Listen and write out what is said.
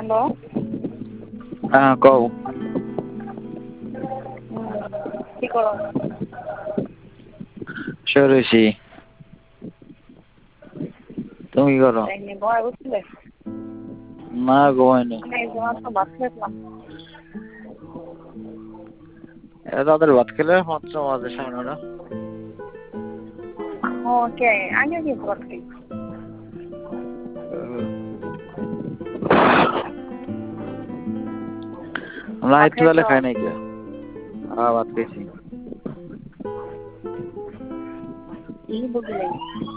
Hallå? কও কি করো? শুরুছি তুমি কি করো? এমনি বয় বুঝলে? না ঘুমাইনি আমি তোমার তো বাস খেলাম। এরা তাদের ভাত খেলে মাত্র মাঝে সামনে না ওকে, আগে কি করতে? আমরা ভাত একটু বেলা খাইছো? খাই নাই কে ভাত খেয়েছি কি বুঝলে?